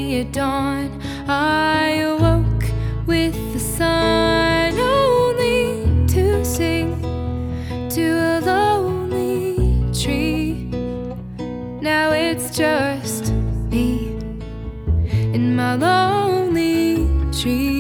lonely at dawn. I awoke with the sun, only to sing to a lonely tree. Now it's just me in my lonely tree.